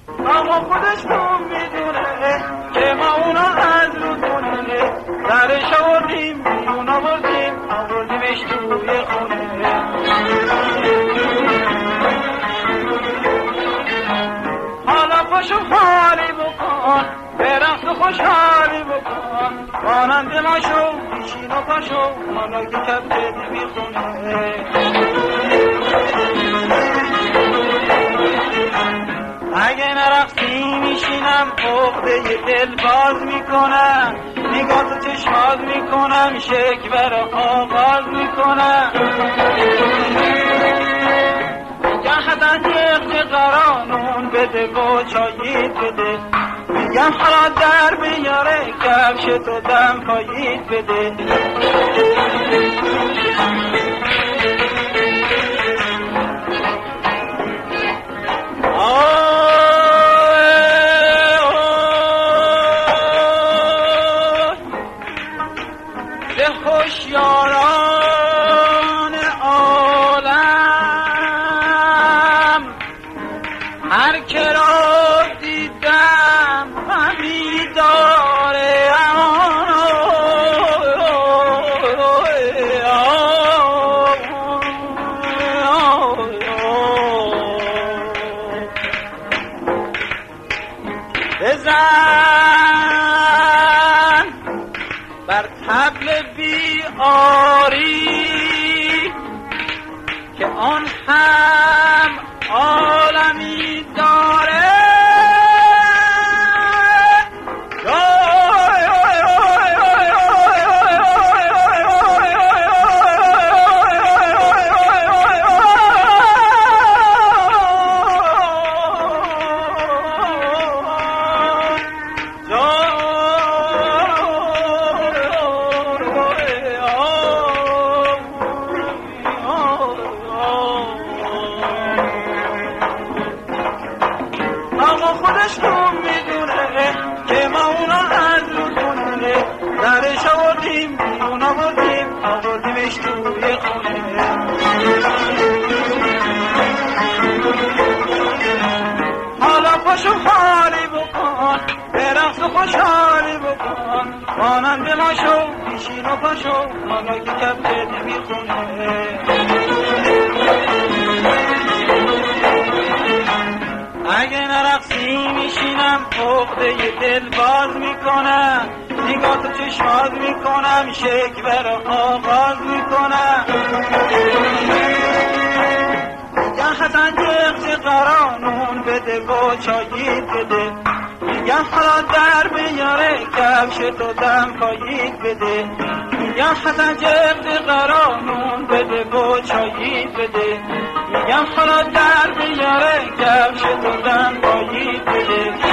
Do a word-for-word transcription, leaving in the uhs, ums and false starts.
اما خودش کن میدونه که ما اونا از رو دونه درش آوردیم بیرون آوردیم آوردیمش توی خونه. حالا پاشو خالی بکن برقص و خوشحالی بکن مانند ما شو بیشین و پاشو حالا که کبت میخونه. اگه نرقصی میشینم عقده دل باز میکنم نگاه تو چشماز میکنم شکوه را آغاز میکنم. میگم حدن یک قرانون بده و چایید بده میگم حالا در بیاره کفش تو دم پایید بده. هوشیاران عالم هر که را دیدم همی داره بزن بر طبل بیاری که آن هم عالمی داره. خودش کن میدونه که ما اونا از رو دونه درش آوردیم بیرون آوردیم آوردیمش توی خونه. حالا پاشو خالی بکن برقص و خوشحالی بکن مانند ما شو بیشین و پاشو حالا که کبت نمیخونه. اگه نرقصی میشینم عقده دل باز میکنم نگاه تو چشماز میکنم شکوه را آغاز میکنم. میگم حسن یک قرانون بده و چایید بده میگم حالا در بیاره کفش تو دم پایید بده. میگم حسن یک قرانون بده و چایید بده میگم حالا در بیاره کفش تو دم پایید بده.